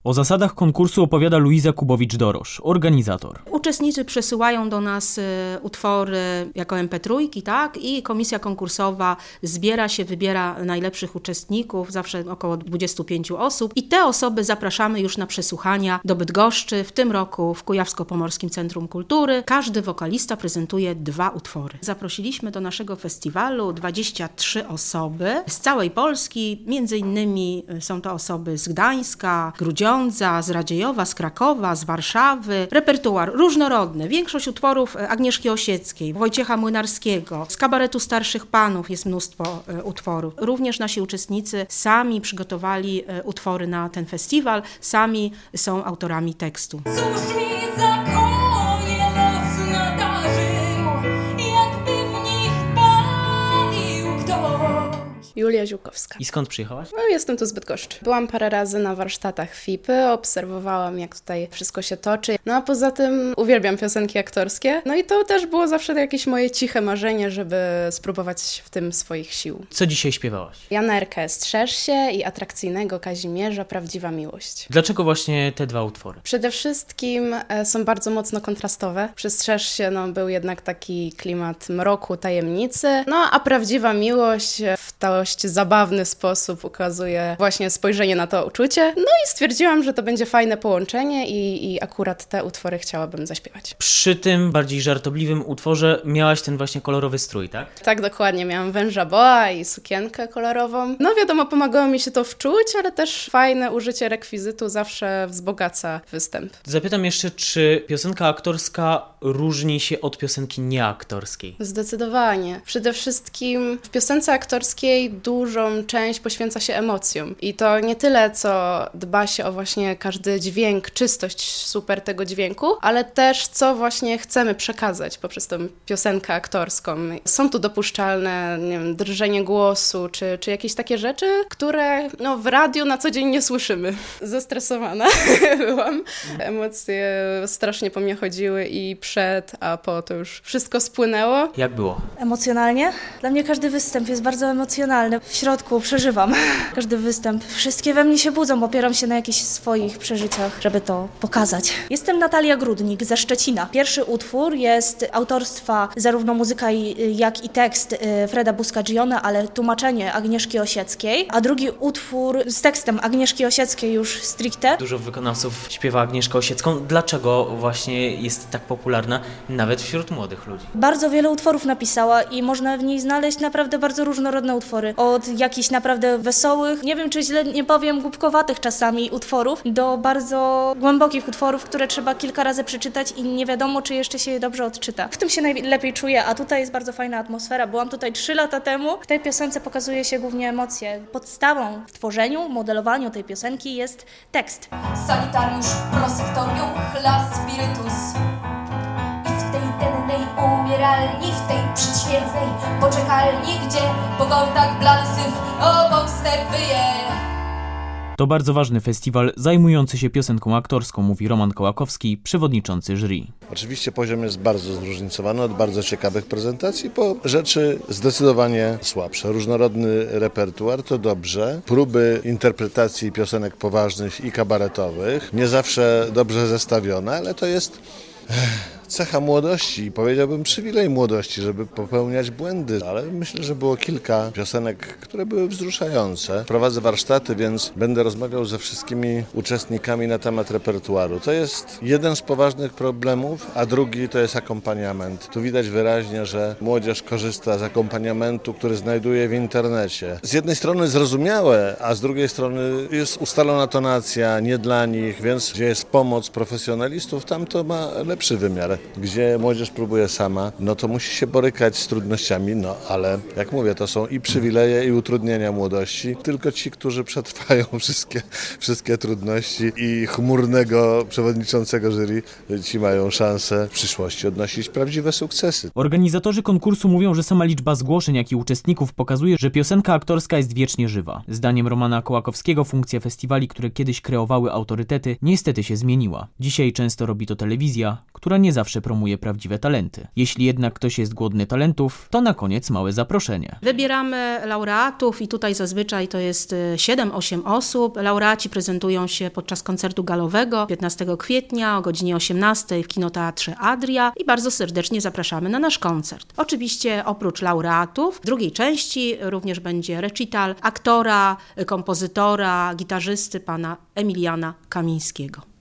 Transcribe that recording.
O zasadach konkursu opowiada Luiza Kubowicz-Dorosz, organizator. Uczestnicy przesyłają do nas utwory jako MP3, tak? I komisja konkursowa zbiera się, wybiera najlepszych uczestników, zawsze około 25 osób. I te osoby zapraszamy już na przesłuchania do Bydgoszczy, w tym roku w Kujawsko-Pomorskim Centrum Kultury. Każdy wokalista prezentuje 2 utwory. Zaprosiliśmy do naszego festiwalu 23 osoby z całej Polski, między innymi są to osoby z Gdańska, Grudziądza, z Radziejowa, z Krakowa, z Warszawy. Repertuar różnorodny. Większość utworów Agnieszki Osieckiej, Wojciecha Młynarskiego. Z kabaretu Starszych Panów jest mnóstwo utworów. Również nasi uczestnicy sami przygotowali utwory na ten festiwal, sami są autorami tekstu. Cóż mi zakonie los nadarzył, jakby w nich palił ktoś. Julia Ziółkowska. I skąd przyjechałaś? Jestem tu z Bydgoszczy. Byłam parę razy na warsztatach FIPy, obserwowałam, jak tutaj wszystko się toczy. No a poza tym uwielbiam piosenki aktorskie. No i to też było zawsze jakieś moje ciche marzenie, żeby spróbować w tym swoich sił. Co dzisiaj śpiewałaś? Jana R.K. Strzeż się i atrakcyjnego Kazimierza Prawdziwa miłość. Dlaczego właśnie te 2 utwory? Przede wszystkim są bardzo mocno kontrastowe. Przy Strzeż się był jednak taki klimat mroku, tajemnicy. No a Prawdziwa miłość w dość zabawny sposób ukazuje właśnie spojrzenie na to uczucie. No i stwierdziłam, że to będzie fajne połączenie i akurat te utwory chciałabym zaśpiewać. Przy tym bardziej żartobliwym utworze miałaś ten właśnie kolorowy strój, tak? Tak, dokładnie. Miałam węża boa i sukienkę kolorową. No wiadomo, pomagało mi się to wczuć, ale też fajne użycie rekwizytu zawsze wzbogaca występ. Zapytam jeszcze, czy piosenka aktorska różni się od piosenki nieaktorskiej? Zdecydowanie. Przede wszystkim w piosence aktorskiej dużą część poświęca się emocjom. I to nie tyle, co dba się o właśnie każdy dźwięk, czystość super tego dźwięku, ale też co właśnie chcemy przekazać poprzez tę piosenkę aktorską. Są tu dopuszczalne, nie wiem, drżenie głosu, czy jakieś takie rzeczy, które w radiu na co dzień nie słyszymy. Zestresowana byłam. Emocje strasznie po mnie chodziły i przed, a po to już wszystko spłynęło. Jak było? Emocjonalnie? Dla mnie każdy występ jest bardzo emocjonalny. W środku przeżywam każdy występ. Wszystkie we mnie się budzą, opieram się na jakichś swoich przeżyciach, żeby to pokazać. Jestem Natalia Grudnik ze Szczecina. Pierwszy utwór jest autorstwa zarówno muzyka jak i tekst Freda Buscaggione, ale tłumaczenie Agnieszki Osieckiej, a drugi utwór z tekstem Agnieszki Osieckiej już stricte. Dużo wykonawców śpiewa Agnieszkę Osiecką. Dlaczego właśnie jest tak popularna nawet wśród młodych ludzi? Bardzo wiele utworów napisała i można w niej znaleźć naprawdę bardzo różnorodne utwory. Od jakichś naprawdę wesołych, nie wiem czy źle nie powiem, głupkowatych czasami utworów, do bardzo głębokich utworów, które trzeba kilka razy przeczytać i nie wiadomo, czy jeszcze się je dobrze odczyta. W tym się najlepiej czuję, a tutaj jest bardzo fajna atmosfera. Byłam tutaj 3 lata temu. W tej piosence pokazuje się głównie emocje. Podstawą w tworzeniu, modelowaniu tej piosenki jest tekst. Sanitariusz w prosektorium chla spirytus. I w tej dennej umieralni, w tej przedśmiertnej poczekalni, gdzie po kątach blady syf obok ster wyje. To bardzo ważny festiwal zajmujący się piosenką aktorską, mówi Roman Kołakowski, przewodniczący jury. Oczywiście poziom jest bardzo zróżnicowany, od bardzo ciekawych prezentacji po rzeczy zdecydowanie słabsze. Różnorodny repertuar to dobrze. Próby interpretacji piosenek poważnych i kabaretowych, nie zawsze dobrze zestawione, ale to jest cecha młodości i powiedziałbym przywilej młodości, żeby popełniać błędy, ale myślę, że było kilka piosenek, które były wzruszające. Prowadzę warsztaty, więc będę rozmawiał ze wszystkimi uczestnikami na temat repertuaru. To jest jeden z poważnych problemów, a drugi to jest akompaniament. Tu widać wyraźnie, że młodzież korzysta z akompaniamentu, który znajduje w internecie. Z jednej strony zrozumiałe, a z drugiej strony jest ustalona tonacja, nie dla nich, więc gdzie jest pomoc profesjonalistów, tam to ma lepszy wymiar. Gdzie młodzież próbuje sama, no to musi się borykać z trudnościami, no ale jak mówię, to są i przywileje, i utrudnienia młodości. Tylko ci, którzy przetrwają wszystkie trudności i chmurnego przewodniczącego jury, ci mają szansę w przyszłości odnosić prawdziwe sukcesy. Organizatorzy konkursu mówią, że sama liczba zgłoszeń, jak i uczestników pokazuje, że piosenka aktorska jest wiecznie żywa. Zdaniem Romana Kołakowskiego funkcja festiwali, które kiedyś kreowały autorytety, niestety się zmieniła. Dzisiaj często robi to telewizja, która nie zawsze promuje prawdziwe talenty. Jeśli jednak ktoś jest głodny talentów, to na koniec małe zaproszenie. Wybieramy laureatów i tutaj zazwyczaj to jest 7-8 osób. Laureaci prezentują się podczas koncertu galowego 15 kwietnia o godzinie 18 w Kinoteatrze Adria i bardzo serdecznie zapraszamy na nasz koncert. Oczywiście oprócz laureatów w drugiej części również będzie recital aktora, kompozytora, gitarzysty pana Emiliana Kamińskiego.